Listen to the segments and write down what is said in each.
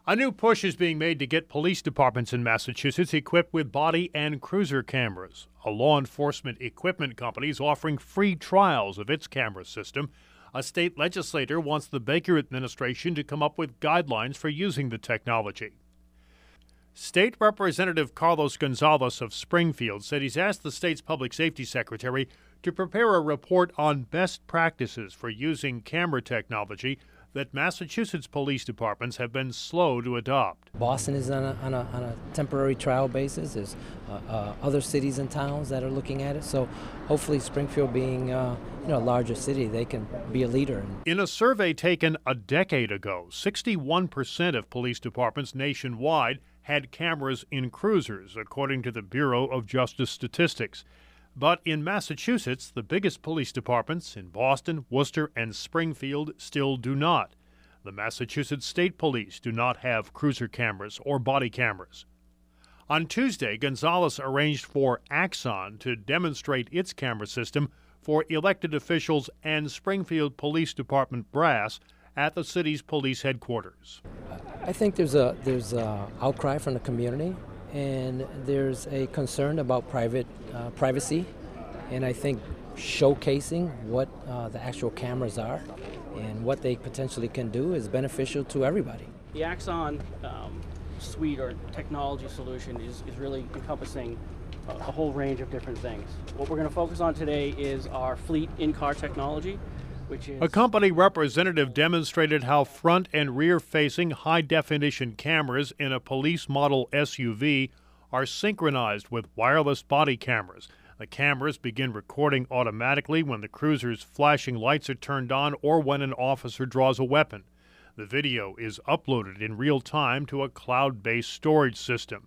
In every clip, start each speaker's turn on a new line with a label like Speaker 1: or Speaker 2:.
Speaker 1: A new push is being made to get police departments in Massachusetts equipped with body and cruiser cameras. A law enforcement equipment company is offering free trials of its camera system. A state legislator wants the Baker administration to come up with guidelines for using the technology. State Representative Carlos Gonzalez of Springfield said he's asked the state's public safety secretary to prepare a report on best practices for using camera technology that Massachusetts police departments have been slow to adopt.
Speaker 2: Boston is on a temporary trial basis. There's other cities and towns that are looking at it. So hopefully Springfield being a larger city, they can be a leader.
Speaker 1: In a survey taken a decade ago, 61% of police departments nationwide had cameras in cruisers, according to the Bureau of Justice Statistics. But in Massachusetts, the biggest police departments in Boston, Worcester, and Springfield still do not. The Massachusetts State Police do not have cruiser cameras or body cameras. On Tuesday, Gonzalez arranged for Axon to demonstrate its camera system for elected officials and Springfield Police Department brass at the city's police headquarters.
Speaker 2: I think there's a outcry from the community, and there's a concern about privacy, and I think showcasing what the actual cameras are and what they potentially can do is beneficial to everybody.
Speaker 3: The Axon suite or technology solution is really encompassing a whole range of different things. What we're going to focus on today is our fleet in-car technology, which is...
Speaker 1: A company representative demonstrated how front and rear-facing high-definition cameras in a police model SUV are synchronized with wireless body cameras. The cameras begin recording automatically when the cruiser's flashing lights are turned on or when an officer draws a weapon. The video is uploaded in real time to a cloud-based storage system.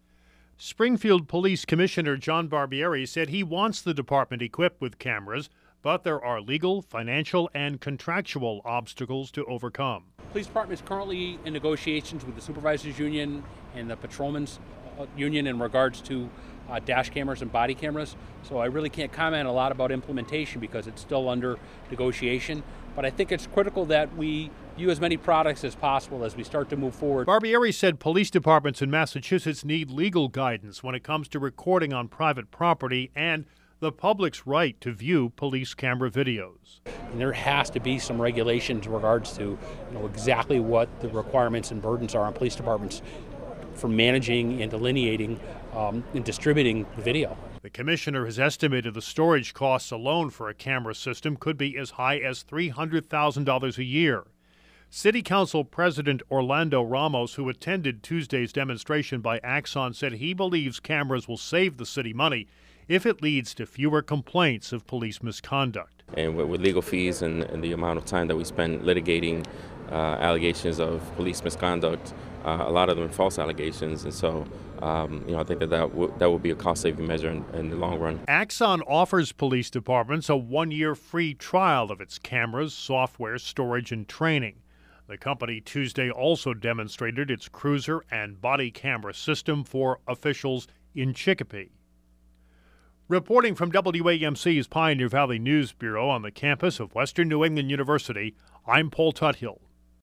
Speaker 1: Springfield Police Commissioner John Barbieri said he wants the department equipped with cameras, but there are legal, financial, and contractual obstacles to overcome.
Speaker 4: Police Department is currently in negotiations with the Supervisors Union and the Patrolmen's Union in regards to dash cameras and body cameras. So I really can't comment a lot about implementation because it's still under negotiation. But I think it's critical that we view as many products as possible as we start to move forward.
Speaker 1: Barbieri said police departments in Massachusetts need legal guidance when it comes to recording on private property and the public's right to view police camera videos.
Speaker 4: And there has to be some regulations in regards to exactly what the requirements and burdens are on police departments for managing and delineating and distributing the video.
Speaker 1: The commissioner has estimated the storage costs alone for a camera system could be as high as $300,000 a year. City Council President Orlando Ramos, who attended Tuesday's demonstration by Axon, said he believes cameras will save the city money if it leads to fewer complaints of police misconduct.
Speaker 5: And with legal fees and the amount of time that we spend litigating allegations of police misconduct, a lot of them are false allegations, and so I think that will be a cost-saving measure in the long run.
Speaker 1: Axon offers police departments a 1-year free trial of its cameras, software, storage, and training. The company Tuesday also demonstrated its cruiser and body camera system for officials in Chicopee. Reporting from WAMC's Pioneer Valley News Bureau on the campus of Western New England University, I'm Paul Tuthill.